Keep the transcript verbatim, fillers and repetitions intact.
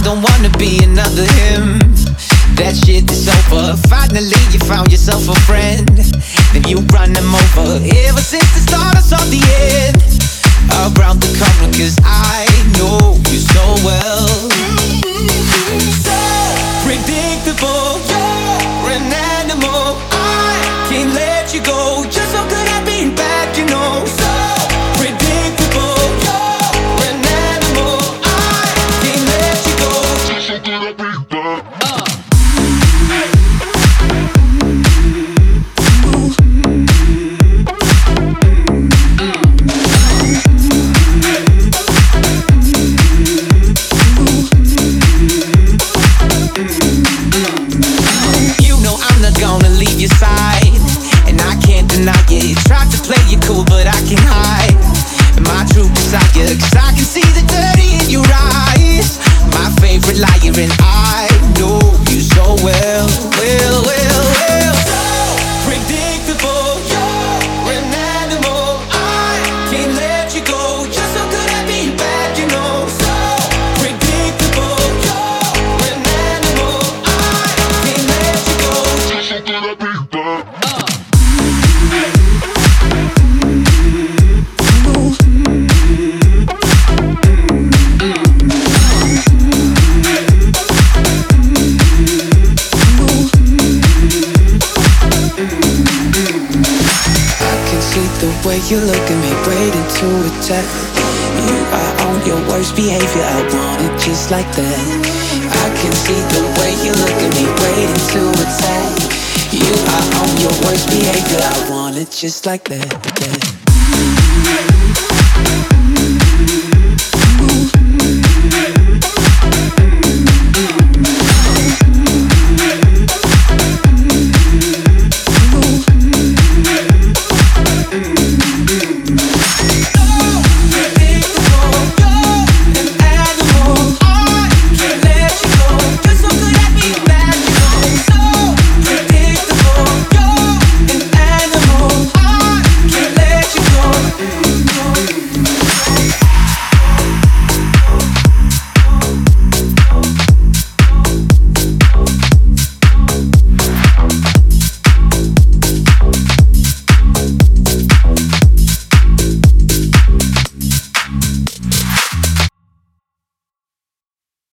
don't wanna be another him. That shit is over. Finally you found yourself a friend, then you run them over. Ever since the start I saw the end around the corner, cause I know you so well. So predictable, you're an animal. I can't let you go. You're so good at being bad, you know. So predictable, you're an animal. I can't let you go. You're so good at being bad. uh. Your side, and I can't deny it. Tried to play you cool, but I can't hide my true desire, cause I can see the dirty in your eyes. My favorite liar, and I know you so well. Well, well, well. So predictable, you're an animal. I can't let you go. You're so good at being bad, you know. So predictable, you're an animal. I can't let you go. You're so good at being the way you look at me, waiting to attack. You are on your worst behavior, I want it just like that. I can see the way you look at me, waiting to attack. You are on your worst behavior, I want it just like that, that.